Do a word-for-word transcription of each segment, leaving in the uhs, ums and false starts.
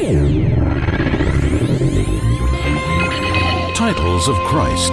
Titles of Christ.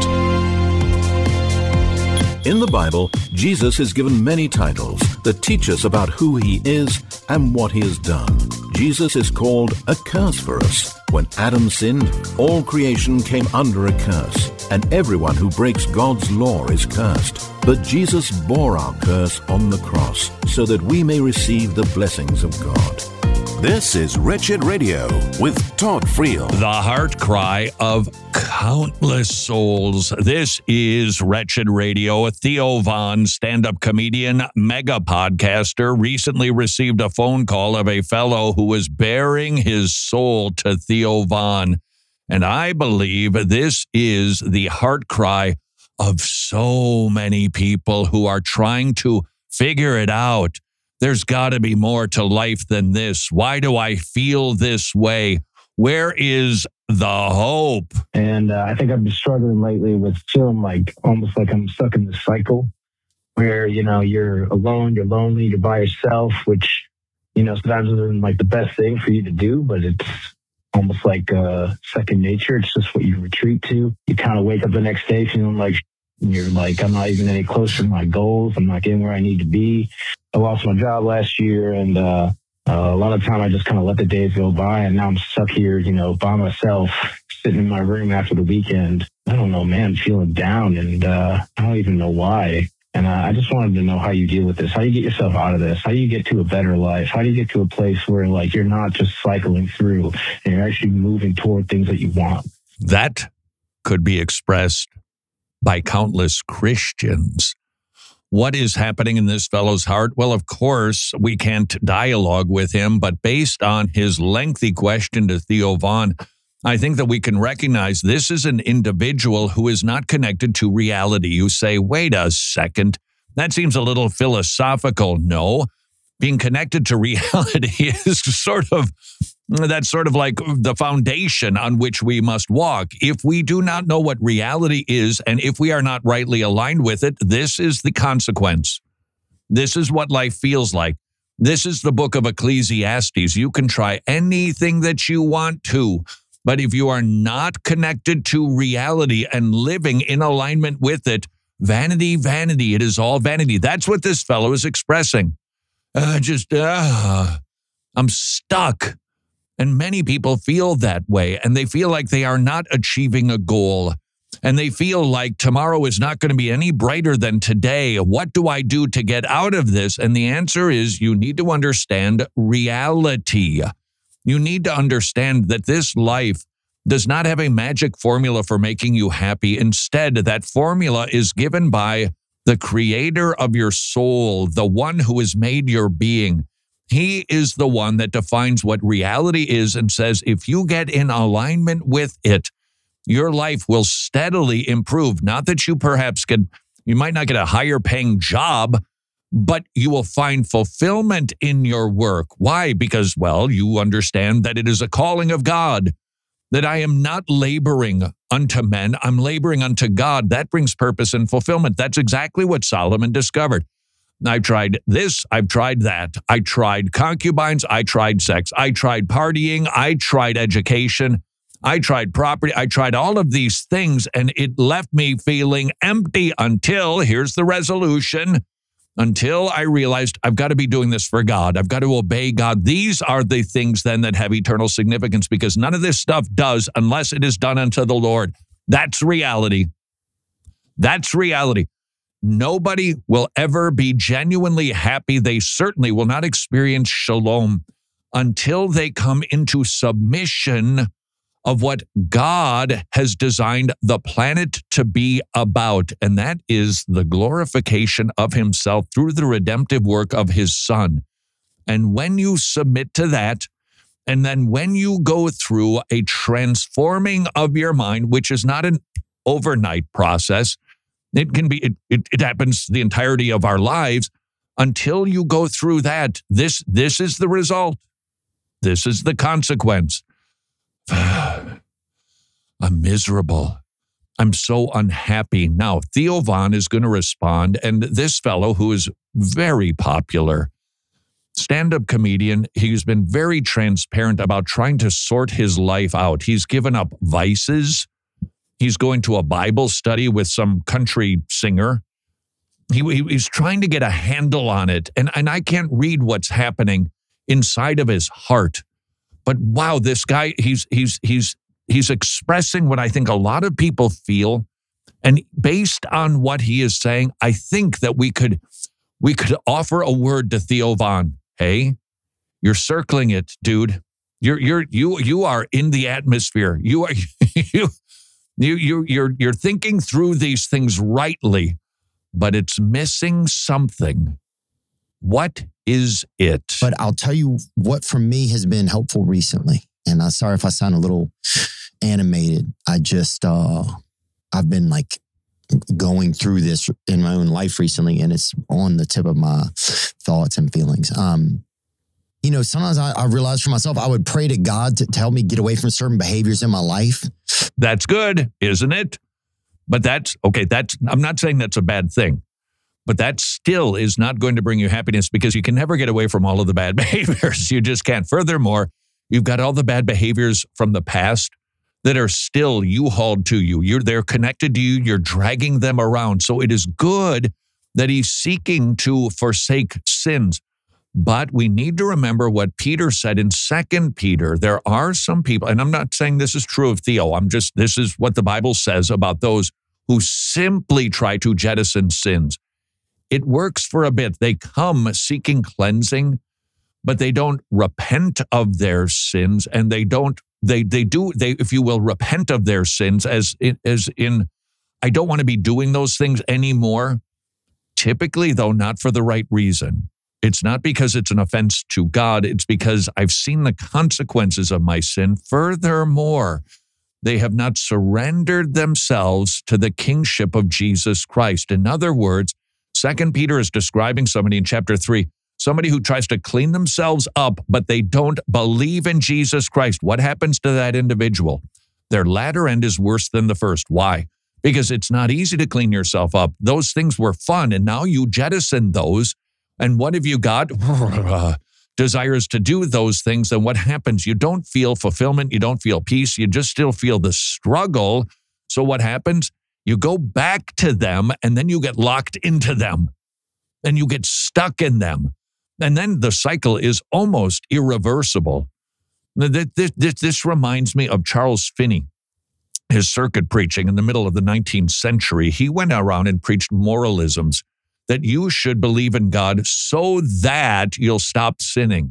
In the Bible, Jesus is given many titles that teach us about who he is and what he has done. Jesus is called a curse for us. When Adam sinned, all creation came under a curse, and everyone who breaks God's law is cursed. But Jesus bore our curse on the cross so that we may receive the blessings of God. This is Wretched Radio with Todd Friel. The heart cry of countless souls. This is Wretched Radio. Theo Von, stand-up comedian, mega podcaster, recently received a phone call of a fellow who was bearing his soul to Theo Von. And I believe this is the heart cry of so many people who are trying to figure it out. There's got to be more to life than this. Why do I feel this way? Where is the hope? And uh, I think I've been struggling lately with feeling like almost like I'm stuck in this cycle where, you know, you're alone, you're lonely, you're by yourself, which, you know, sometimes isn't like the best thing for you to do, but it's almost like uh, second nature. It's just what you retreat to. You kind of wake up the next day feeling like you're like, I'm not even any closer to my goals. I'm not getting where I need to be. I lost my job last year, and uh, uh, a lot of time I just kind of let the days go by, and now I'm stuck here, you know, by myself, sitting in my room after the weekend. I don't know, man, feeling down, and uh, I don't even know why. And uh, I just wanted to know how you deal with this. How do you get yourself out of this? How do you get to a better life? How do you get to a place where, like, you're not just cycling through and you're actually moving toward things that you want? That could be expressed by countless Christians. What is happening in this fellow's heart? Well, of course, we can't dialogue with him, but based on his lengthy question to Theo Von, I think that we can recognize this is an individual who is not connected to reality. You say, wait a second, that seems a little philosophical. No, being connected to reality is sort of, that's sort of like the foundation on which we must walk. If we do not know what reality is, and if we are not rightly aligned with it, this is the consequence. This is what life feels like. This is the book of Ecclesiastes. You can try anything that you want to, but if you are not connected to reality and living in alignment with it, vanity, vanity, it is all vanity. That's what this fellow is expressing. Uh, just, uh, I'm stuck. And many people feel that way, and they feel like they are not achieving a goal. And they feel like tomorrow is not going to be any brighter than today. What do I do to get out of this? And the answer is you need to understand reality. You need to understand that this life does not have a magic formula for making you happy. Instead, that formula is given by the creator of your soul, the one who has made your being. He is the one that defines what reality is and says, if you get in alignment with it, your life will steadily improve. Not that you perhaps could, you might not get a higher paying job, but you will find fulfillment in your work. Why? Because, well, you understand that it is a calling of God, that I am not laboring unto men, I'm laboring unto God. That brings purpose and fulfillment. That's exactly what Solomon discovered. I've tried this, I've tried that. I tried concubines, I tried sex, I tried partying, I tried education, I tried property, I tried all of these things, and it left me feeling empty until, here's the resolution, until I realized I've got to be doing this for God. I've got to obey God. These are the things then that have eternal significance, because none of this stuff does unless it is done unto the Lord. That's reality. That's reality. Nobody will ever be genuinely happy. They certainly will not experience shalom until they come into submission of what God has designed the planet to be about. And that is the glorification of himself through the redemptive work of his Son. And when you submit to that, and then when you go through a transforming of your mind, which is not an overnight process, It can be, it, it, it happens the entirety of our lives. Until you go through that, this, this is the result. This is the consequence. I'm miserable. I'm so unhappy. Now, Theo Von is going to respond, and this fellow who is very popular, stand-up comedian. He's been very transparent about trying to sort his life out. He's given up vices. He's going to a Bible study with some country singer. He, he, he's trying to get a handle on it. And, and I can't read what's happening inside of his heart. But wow, this guy, he's he's he's he's expressing what I think a lot of people feel. And based on what he is saying, I think that we could we could offer a word to Theo Von. Hey, you're circling it, dude. You're you're you you are in the atmosphere. You are you you you you're you're thinking through these things rightly, but it's missing something. What is it? But I'll tell you what for me has been helpful recently. And I'm sorry if I sound a little animated. I just, uh, I've been like going through this in my own life recently, and it's on the tip of my thoughts and feelings. Um, you know, sometimes I, I realize for myself, I would pray to God to, to help me get away from certain behaviors in my life. That's good, isn't it? But that's, okay, that's, I'm not saying that's a bad thing. But that still is not going to bring you happiness because you can never get away from all of the bad behaviors. You just can't. Furthermore, you've got all the bad behaviors from the past that are still U-hauled to you. You're they're connected to you. You're dragging them around. So it is good that he's seeking to forsake sins. But we need to remember what Peter said in Second Peter. There are some people, and I'm not saying this is true of Theo. I'm just, this is what the Bible says about those who simply try to jettison sins. It works for a bit. They come seeking cleansing, but they don't repent of their sins, and they don't, they they do, they, if you will, repent of their sins as in, as in, I don't want to be doing those things anymore. Typically, though, not for the right reason. It's not because it's an offense to God. It's because I've seen the consequences of my sin. Furthermore, they have not surrendered themselves to the kingship of Jesus Christ. In other words, Second Peter is describing somebody in chapter three, somebody who tries to clean themselves up, but they don't believe in Jesus Christ. What happens to that individual? Their latter end is worse than the first. Why? Because it's not easy to clean yourself up. Those things were fun, and now you jettison those. And what have you got? Desires to do those things. And what happens? You don't feel fulfillment. You don't feel peace. You just still feel the struggle. So what happens? You go back to them, and then you get locked into them, and you get stuck in them. And then the cycle is almost irreversible. This, this, this reminds me of Charles Finney, his circuit preaching in the middle of the nineteenth century. He went around and preached moralisms that you should believe in God so that you'll stop sinning,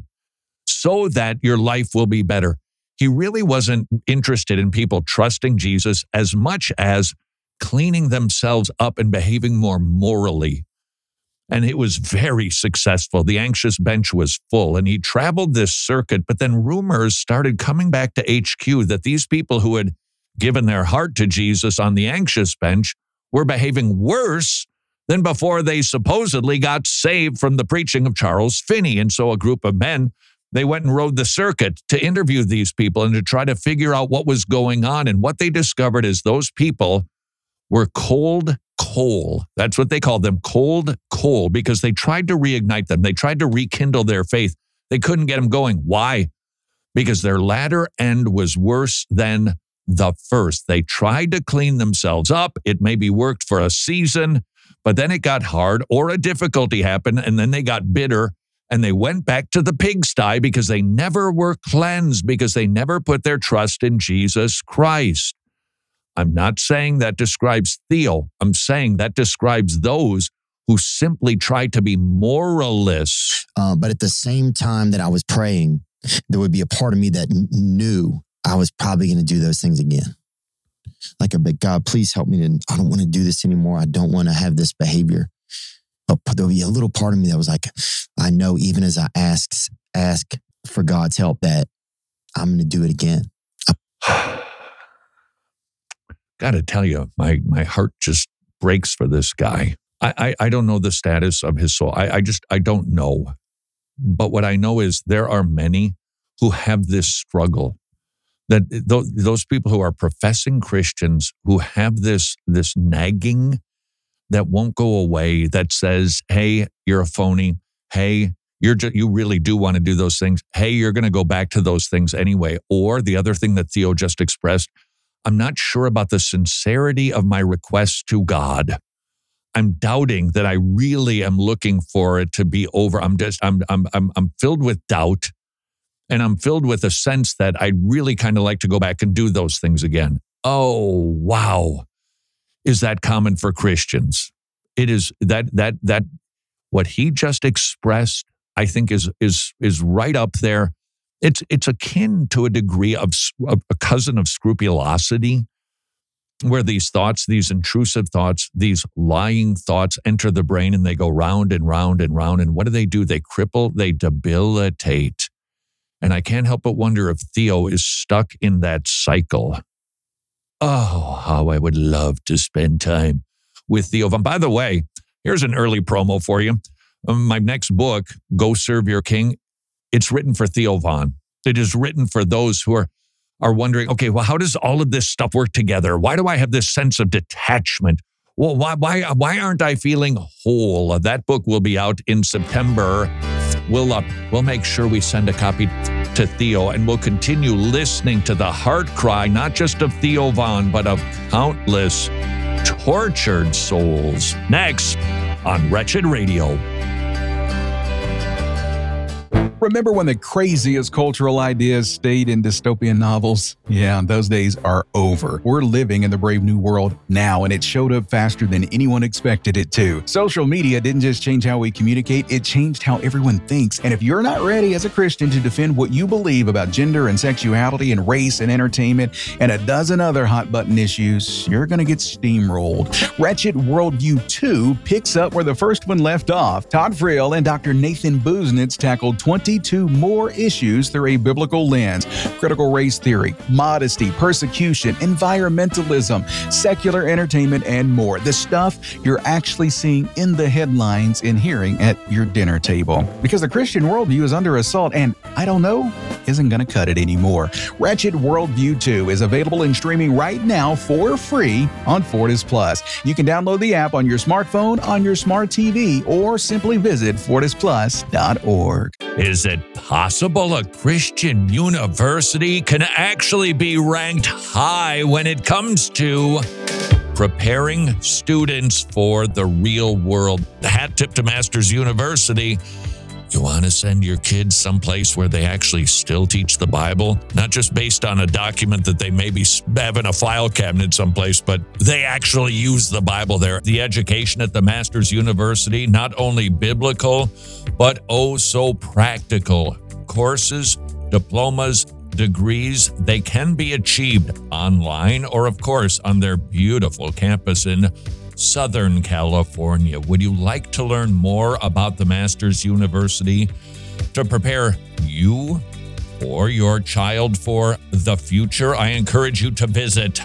so that your life will be better. He really wasn't interested in people trusting Jesus as much as cleaning themselves up and behaving more morally. And it was very successful. The anxious bench was full, and he traveled this circuit, but then rumors started coming back to H Q that these people who had given their heart to Jesus on the anxious bench were behaving worse than before they supposedly got saved from the preaching of Charles Finney. And so a group of men, they went and rode the circuit to interview these people and to try to figure out what was going on. And what they discovered is those people were cold coal. That's what they called them, cold coal, because they tried to reignite them. They tried to rekindle their faith. They couldn't get them going. Why? Because their latter end was worse than the first. They tried to clean themselves up. It maybe worked for a season, but then it got hard or a difficulty happened, and then they got bitter, and they went back to the pigsty because they never were cleansed, because they never put their trust in Jesus Christ. I'm not saying that describes Theo. I'm saying that describes those who simply try to be moralists. Uh, but at the same time that I was praying, there would be a part of me that n- knew I was probably going to do those things again. Like, a big God, please help me. To, I don't want to do this anymore. I don't want to have this behavior. But there'll be a little part of me that was like, I know even as I ask, ask for God's help that I'm going to do it again. Got to tell you, my my heart just breaks for this guy. I, I, I don't know the status of his soul. I, I just, I don't know. But what I know is there are many who have this struggle. That th- those people who are professing Christians who have this, this nagging that won't go away, that says, hey, you're a phony. Hey, you're just, you really do want to do those things. Hey, you're going to go back to those things anyway. Or the other thing that Theo just expressed, I'm not sure about the sincerity of my request to God. I'm doubting that I really am looking for it to be over. I'm just, I'm, I'm, I'm, I'm filled with doubt, and I'm filled with a sense that I'd really kind of like to go back and do those things again. Oh, wow. Is that common for Christians? It is that, that, that, what he just expressed, I think is, is, is right up there. It's, it's akin to a degree of, of a cousin of scrupulosity, where these thoughts, these intrusive thoughts, these lying thoughts enter the brain and they go round and round and round. And what do they do? They cripple, they debilitate. And I can't help but wonder if Theo is stuck in that cycle. Oh, how I would love to spend time with Theo. And by the way, here's an early promo for you. Um, my next book, Go Serve Your King, it's written for Theo Von. It is written for those who are are wondering, okay, well, how does all of this stuff work together? Why do I have this sense of detachment? Well, why why why aren't I feeling whole? That book will be out in September. We'll uh, we'll make sure we send a copy to Theo, and we'll continue listening to the heart cry, not just of Theo Von, but of countless tortured souls. Next on Wretched Radio. Remember when the craziest cultural ideas stayed in dystopian novels? Yeah, those days are over. We're living in the brave new world now, and it showed up faster than anyone expected it to. Social media didn't just change how we communicate, it changed how everyone thinks. And if you're not ready as a Christian to defend what you believe about gender and sexuality and race and entertainment and a dozen other hot-button issues, you're going to get steamrolled. Wretched Worldview two picks up where the first one left off. Todd Friel and Doctor Nathan Busenitz tackled twenty-two more issues through a biblical lens: critical race theory, modesty, persecution, environmentalism, secular entertainment, and more. The stuff you're actually seeing in the headlines and hearing at your dinner table. Because the Christian worldview is under assault, and I don't know, isn't going to cut it anymore. Wretched Worldview two is available and streaming right now for free on Fortis Plus. You can download the app on your smartphone, on your smart T V, or simply visit fortis plus dot org. Is it possible a Christian university can actually be ranked high when it comes to preparing students for the real world? Hat tip to Masters University. You want to send your kids someplace where they actually still teach the Bible? Not just based on a document that they maybe have in a file cabinet someplace, but they actually use the Bible there. The education at the Masters University, not only biblical, but oh so practical. Courses, diplomas, degrees, they can be achieved online or, of course, on their beautiful campus in Southern California. Would you like to learn more about the Masters University to prepare you or your child for the future? I encourage you to visit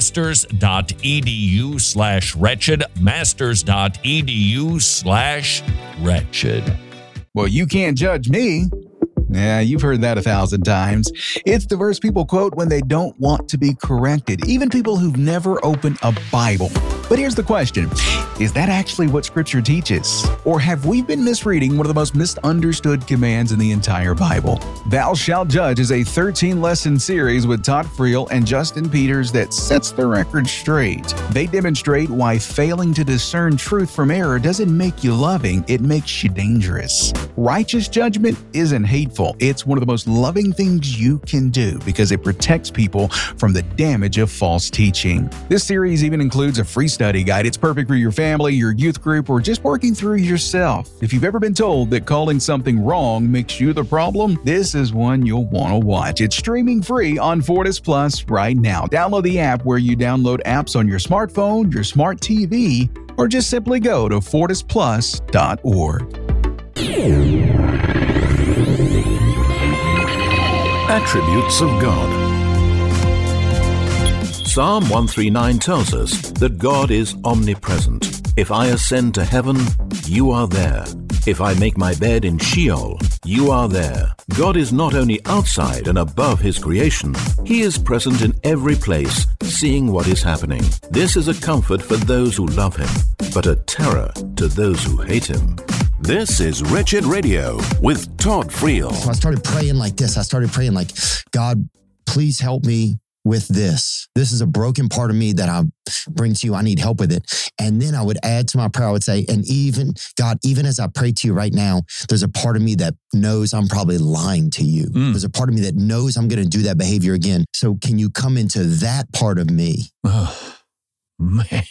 masters.edu slash wretched, masters.edu slash wretched. Well, you can't judge me. Yeah, you've heard that a thousand times. It's the verse people quote when they don't want to be corrected, even people who've never opened a Bible. But here's the question. Is that actually what Scripture teaches? Or have we been misreading one of the most misunderstood commands in the entire Bible? Thou Shalt Judge is a thirteen-lesson series with Todd Friel and Justin Peters that sets the record straight. They demonstrate why failing to discern truth from error doesn't make you loving, it makes you dangerous. Righteous judgment isn't hateful. It's one of the most loving things you can do because it protects people from the damage of false teaching. This series even includes a free study guide. It's perfect for your family, your youth group, or just working through yourself. If you've ever been told that calling something wrong makes you the problem, this is one you'll want to watch. It's streaming free on Fortis Plus right now. Download the app where you download apps on your smartphone, your smart T V, or just simply go to fortis plus dot org. Attributes of God. Psalm one thirty-nine tells us that God is omnipresent. If I ascend to heaven, you are there. If I make my bed in Sheol, you are there. God is not only outside and above his creation, he is present in every place, seeing what is happening. This is a comfort for those who love him, but a terror to those who hate him. This is Wretched Radio with Todd Friel. So I started praying like this. I started praying like, God, please help me with this. This is a broken part of me that I bring to you. I need help with it. And then I would add to my prayer, I would say, and even, God, even as I pray to you right now, there's a part of me that knows I'm probably lying to you. Mm. There's a part of me that knows I'm going to do that behavior again. So can you come into that part of me? Oh, man.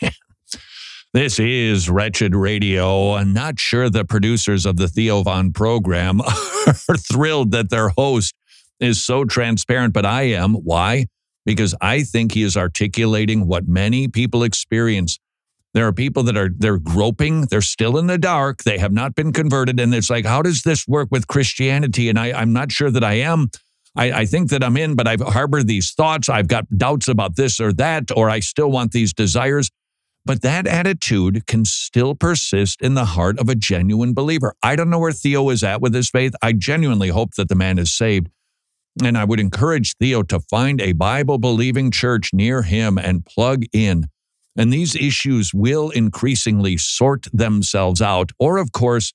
This is Wretched Radio. I'm not sure the producers of the Theo Von program are thrilled that their host is so transparent, but I am. Why? Because I think he is articulating what many people experience. There are people that are, they're groping, they're still in the dark, they have not been converted, and it's like, how does this work with Christianity? And I, I'm not sure that I am. I, I think that I'm in, but I've harbored these thoughts, I've got doubts about this or that, or I still want these desires. But that attitude can still persist in the heart of a genuine believer. I don't know where Theo is at with his faith. I genuinely hope that the man is saved. And I would encourage Theo to find a Bible-believing church near him and plug in. And these issues will increasingly sort themselves out. Or, of course,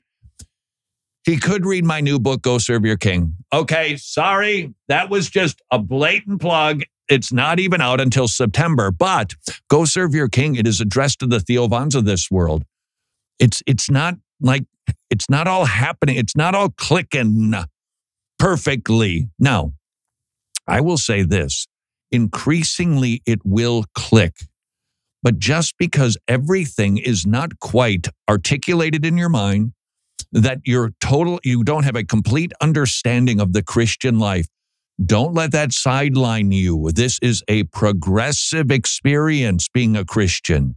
he could read my new book, Go Serve Your King. Okay, sorry, that was just a blatant plug. It's not even out until September, but Go Serve Your King. It is addressed to the Theo Vons of this world. It's it's not like, it's not all happening. It's not all clicking perfectly. Now, I will say this, increasingly it will click, but just because everything is not quite articulated in your mind, that you're total, you don't have a complete understanding of the Christian life, don't let that sideline you. This is a progressive experience being a Christian.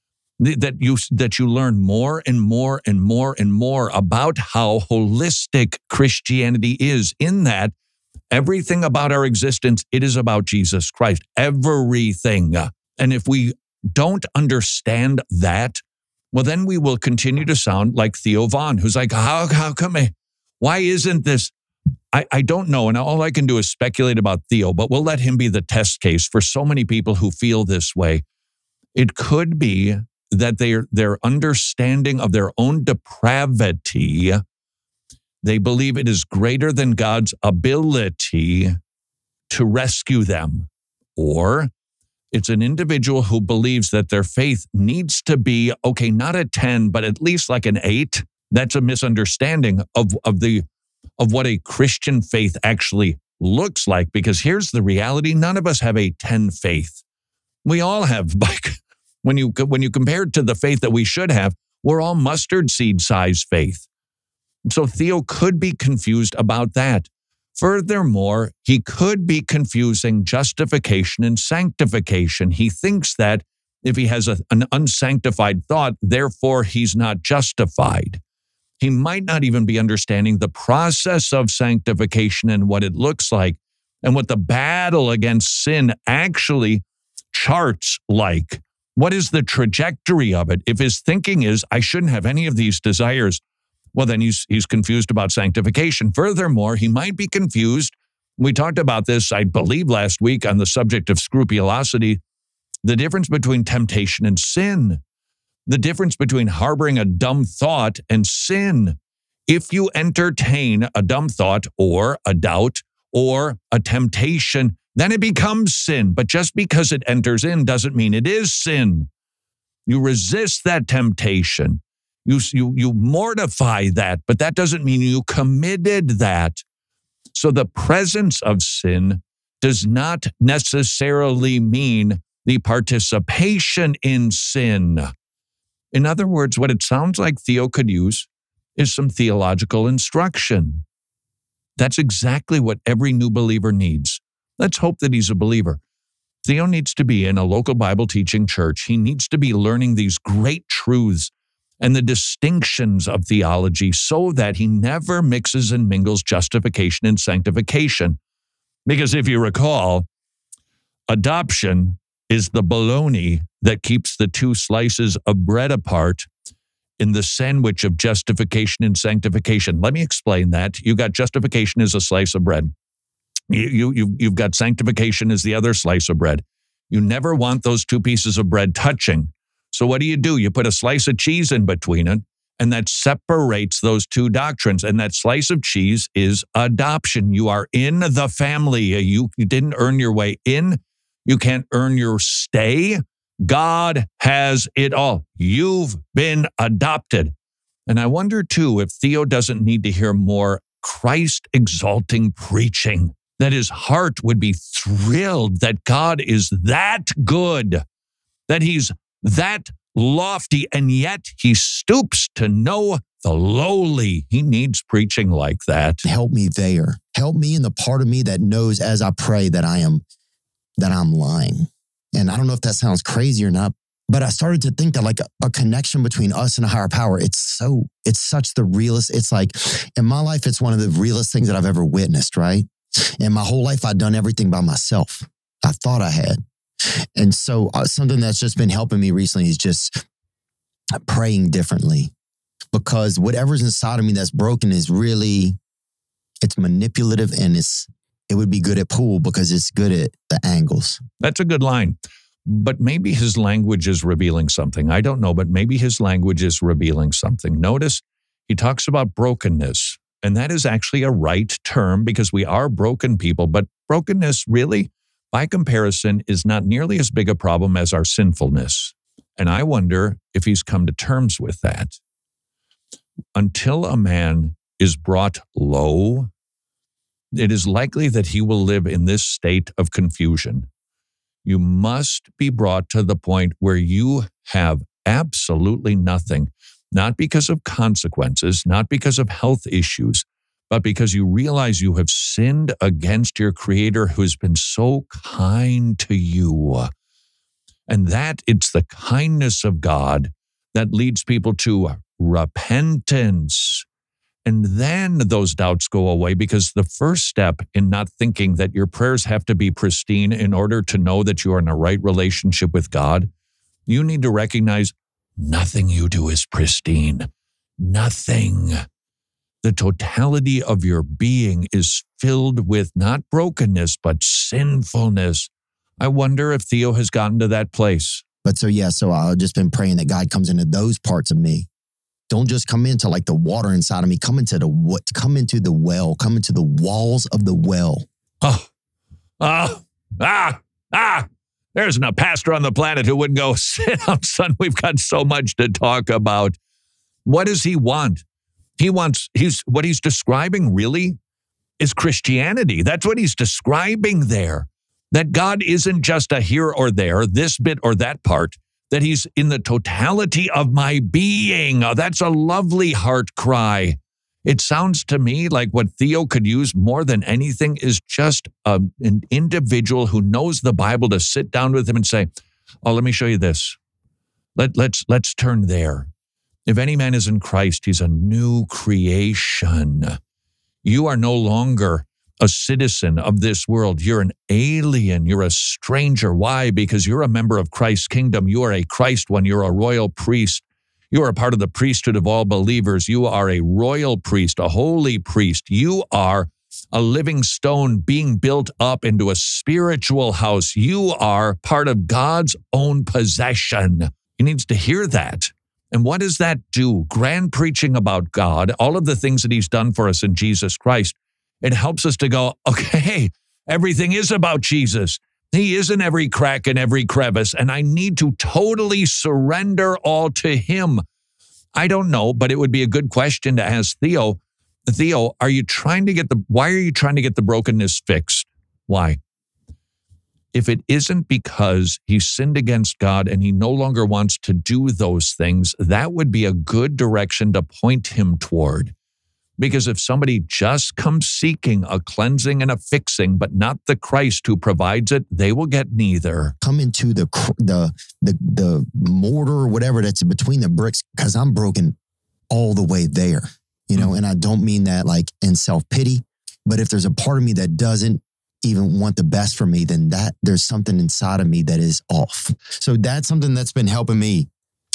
That you that you learn more and more and more and more about how holistic Christianity is, in that everything about our existence, it is about Jesus Christ. Everything. And if we don't understand that, well, then we will continue to sound like Theo Von, who's like, how, how come I, why isn't this? I, I don't know, and all I can do is speculate about Theo, but we'll let him be the test case for so many people who feel this way. It could be that their their understanding of their own depravity, they believe it is greater than God's ability to rescue them. Or it's an individual who believes that their faith needs to be, okay, not a ten, but at least like an eight. That's a misunderstanding of, of the of what a Christian faith actually looks like. Because here's the reality. None of us have a ten faith. We all have, like, when you when you compare it to the faith that we should have, we're all mustard seed size faith. So Theo could be confused about that. Furthermore, he could be confusing justification and sanctification. He thinks that if he has a, an unsanctified thought, therefore he's not justified. He might not even be understanding the process of sanctification and what it looks like and what the battle against sin actually charts like. What is the trajectory of it? If his thinking is, I shouldn't have any of these desires, well, then he's he's confused about sanctification. Furthermore, he might be confused. We talked about this, I believe, last week on the subject of scrupulosity, the difference between temptation and sin. The difference between harboring a dumb thought and sin. If you entertain a dumb thought or a doubt or a temptation, then it becomes sin. But just because it enters in doesn't mean it is sin. You resist that temptation. You, you, you mortify that, but that doesn't mean you committed that. So the presence of sin does not necessarily mean the participation in sin. In other words, what it sounds like Theo could use is some theological instruction. That's exactly what every new believer needs. Let's hope that he's a believer. Theo needs to be in a local Bible teaching church. He needs to be learning these great truths and the distinctions of theology so that he never mixes and mingles justification and sanctification. Because if you recall, adoption is the bologna that keeps the two slices of bread apart in the sandwich of justification and sanctification. Let me explain that. You got justification as a slice of bread. You, you, you, you've got sanctification as the other slice of bread. You never want those two pieces of bread touching. So what do you do? You put a slice of cheese in between it, And that separates those two doctrines. And that slice of cheese is adoption. You are in the family. You, you didn't earn your way in. You can't earn your stay. God has it all. You've been adopted. And I wonder, too, if Theo doesn't need to hear more Christ-exalting preaching, that his heart would be thrilled that God is that good, that he's that lofty, and yet he stoops to know the lowly. He needs preaching like that. Help me there. Help me in the part of me that knows as I pray that I am, that I'm lying. And I don't know if that sounds crazy or not, but I started to think that like a, a connection between us and a higher power, it's so, it's such the realest, it's like, in my life, it's one of the realest things that I've ever witnessed, right? In my whole life, I'd done everything by myself. I thought I had. And so uh, something that's just been helping me recently is just praying differently, because whatever's inside of me that's broken is really, it's manipulative, and it's, it would be good at pool because it's good at the angles. That's a good line. But maybe his language is revealing something. I don't know, but maybe his language is revealing something. Notice he talks about brokenness, and that is actually a right term because we are broken people, but brokenness really, by comparison, is not nearly as big a problem as our sinfulness. And I wonder if he's come to terms with that. Until a man is brought low, it is likely that he will live in this state of confusion. You must be brought to the point where you have absolutely nothing, not because of consequences, not because of health issues, but because you realize you have sinned against your Creator who's been so kind to you. And that it's the kindness of God that leads people to repentance. And then those doubts go away, because the first step in not thinking that your prayers have to be pristine in order to know that you are in a right relationship with God, you need to recognize nothing you do is pristine. Nothing. The totality of your being is filled with not brokenness, but sinfulness. I wonder if Theo has gotten to that place. But so, yeah, so I've just been praying that God comes into those parts of me. Don't just come into like the water inside of me. Come into the what? Come into the well. Come into the walls of the well. Oh, ah, ah, ah. There isn't a pastor on the planet who wouldn't go, sit down, son. We've got so much to talk about. What does he want? He wants, he's what he's describing really is Christianity. That's what he's describing there. That God isn't just a here or there, this bit or that part, that he's in the totality of my being. Oh, that's a lovely heart cry. It sounds to me like what Theo could use more than anything is just a, an individual who knows the Bible to sit down with him and say, oh, let me show you this. Let, let's, let's turn there. If any man is in Christ, he's a new creation. You are no longer a citizen of this world. You're an alien. You're a stranger. Why? Because you're a member of Christ's kingdom. You are a Christ one. You're a royal priest. You are a part of the priesthood of all believers. You are a royal priest, a holy priest. You are a living stone being built up into a spiritual house. You are part of God's own possession. He needs to hear that. And what does that do? Grand preaching about God, all of the things that he's done for us in Jesus Christ. It helps us to go, okay, everything is about Jesus. He is in every crack and every crevice, and I need to totally surrender all to him. I don't know, but it would be a good question to ask Theo. Theo, are you trying to get the, why are you trying to get the brokenness fixed? Why? If it isn't because he sinned against God and he no longer wants to do those things, that would be a good direction to point him toward. Because if somebody just comes seeking a cleansing and a fixing, but not the Christ who provides it, they will get neither. Come into the the the, the mortar or whatever that's between the bricks, because I'm broken all the way there, you know. Mm-hmm. And I don't mean that like in self-pity, but if there's a part of me that doesn't even want the best for me, then that there's something inside of me that is off. So that's something that's been helping me.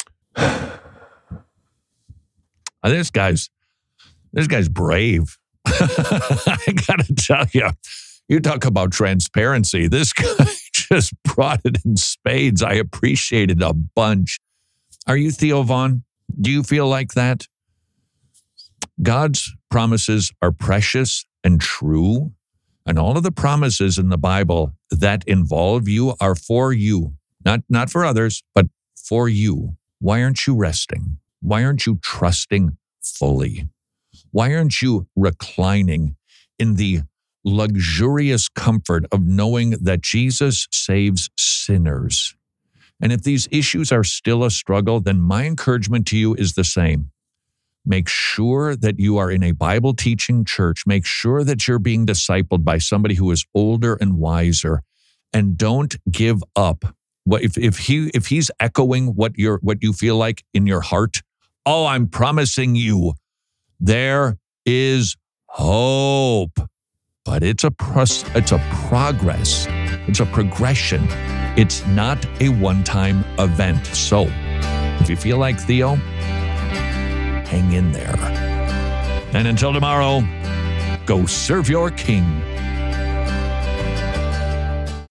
This guy's This guy's brave. I gotta tell you, you talk about transparency. This guy just brought it in spades. I appreciate it a bunch. Are you Theo Von? Do you feel like that? God's promises are precious and true, and all of the promises in the Bible that involve you are for you, not, not for others, but for you. Why aren't you resting? Why aren't you trusting fully? Why aren't you reclining in the luxurious comfort of knowing that Jesus saves sinners? And if these issues are still a struggle, then my encouragement to you is the same. Make sure that you are in a Bible teaching church. Make sure that you're being discipled by somebody who is older and wiser. And don't give up. What if, if he if he's echoing what you're what you feel like in your heart? Oh, I'm promising you, there is hope. But it's a pros, it's a progress. It's a progression. It's not a one-time event. So if you feel like Theo, hang in there. And until tomorrow, go serve your King.